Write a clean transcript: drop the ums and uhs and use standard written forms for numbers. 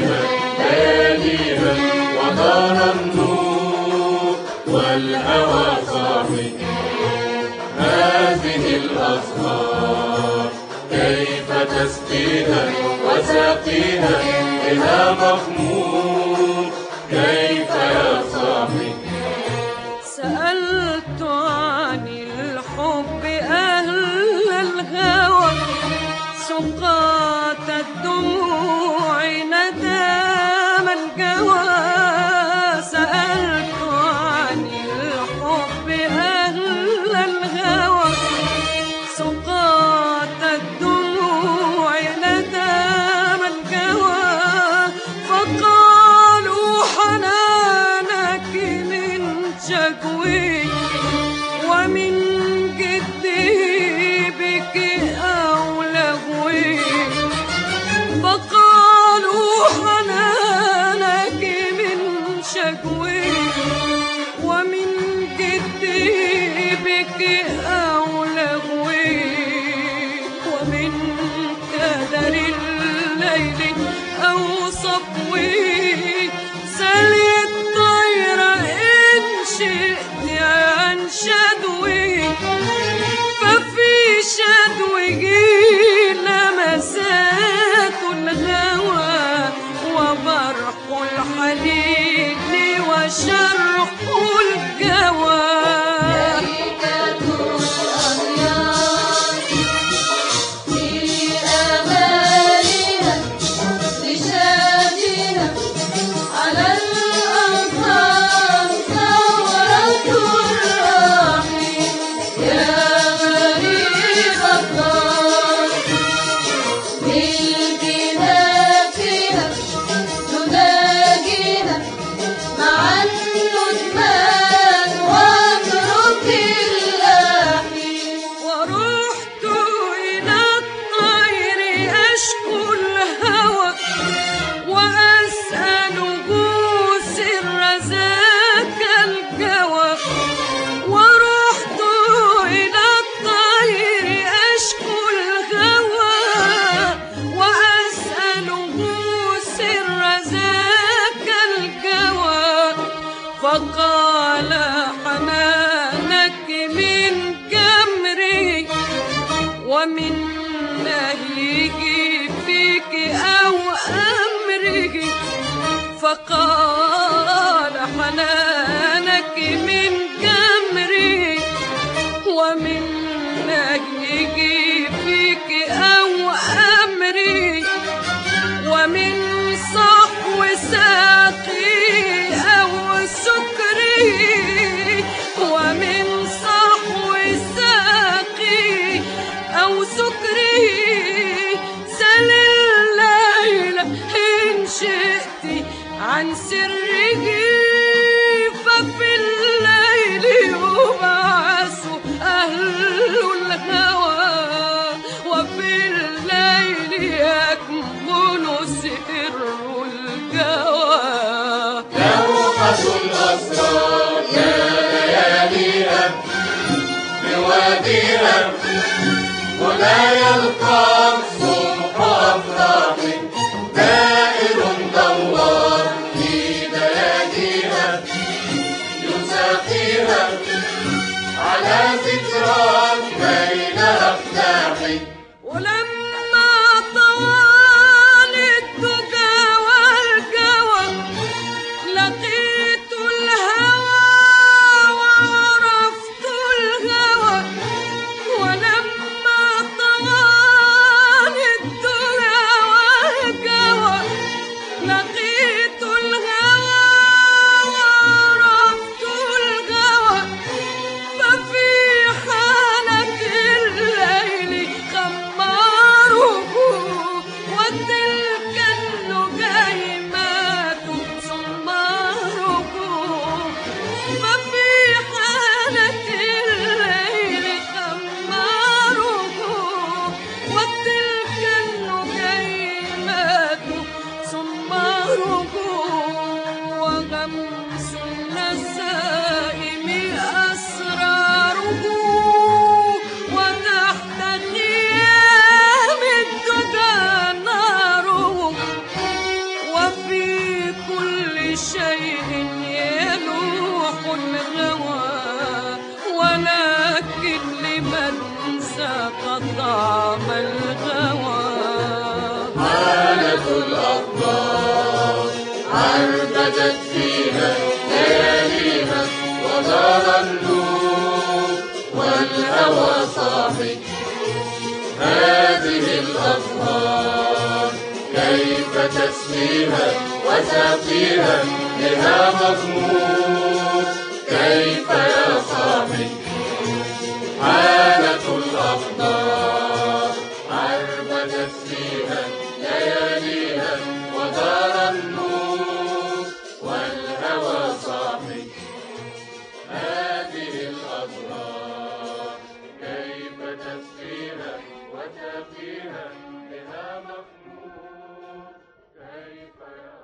لياليها ودار النور والهوى صاحي. هذه الأزهار كيف تسقيها وساقيها بها مخمور، كيف يا صاحي؟ سألت عن الحب أهل الهوى سقاط الدموع ندام الجوى. سألت عن الحب أهل الهوى سقاط الدموع ندام الجوى. فقالوا حنانك من شكوي ومن جدي بك أو لهوي. فقالوا حنانك من شكوي ومن جدي بك أو لهوي. ومن كدر الليل أو صفوي سل الطير إن شئت عن شدوي. ففي شدوه لمسات الهوى وبرق الحنين وشرق الجوى. فقال حنانك من جمري ومن نهيك فيك أو أمره. فقال حنانك من جمري ومن نهيك فيك أو أمري. ومن صحو ساقي أو سكري. ومن صحو ساقي أو سكري سل الليل إن شئت عن سره. ففي الليل يبعث أهل الهوى وفي الليل يكمن سر الجوى. لوحة الأسرار يا لياليها بواديها ولا يلقى الصبح أفراح. دائر دوار في بلادها يساقيها على ذكرى بين أفلاح. ولما طوال الدجى والجوى لقيت الهوى وعرفت الهوى. ولما طوال الدجى والجوى لقيت الهوى وعرفت الهوى. ففي حالة الليل خماره وتلك النجيمات سماره. ففي حالة الليل خماره وتلك النجيمات سماره. وغمس النسائم أسراره وتحت خيام الدجى ناره. وفي الهوى ولكن لمن ذاق طعم الهوى. حالة الأخبار عربدت فيها لياليها ودار النور والهوى صاحي. هذه الأزهار كيف تسقيها وتقيها بها مغمور؟ كيف يا صاحي؟ حالة الأخبار عربدت فيها لياليها ودار النور والهوى صاحي. هذه الأزهار كيف تسقيها وتقيها بها مغمور؟ كيف